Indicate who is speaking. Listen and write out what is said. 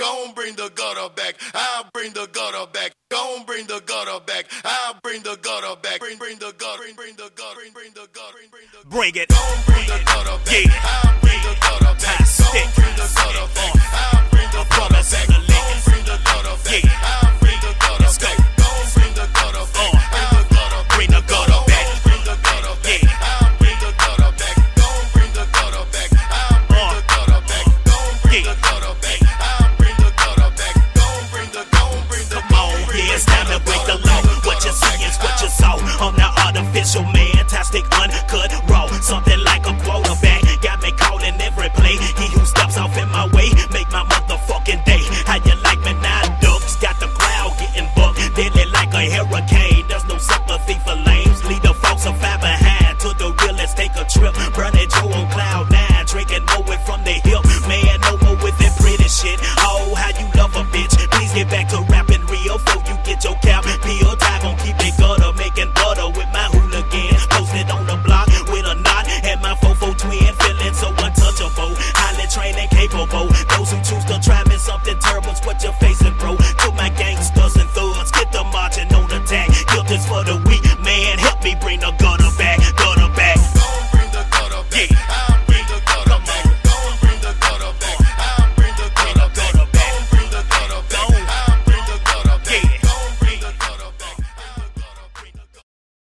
Speaker 1: Gon' bring the gutter back. I'll bring the gutter back. Gon' bring the gutter back. I'll bring the gutter back. Bring the gutter. Bring the gutter. Bring the gutter.
Speaker 2: Bring it.
Speaker 1: Gon' bring the gutter back.
Speaker 2: Yeah.
Speaker 1: I'll bring the gutter back. Gon' bring the gutter back. I'll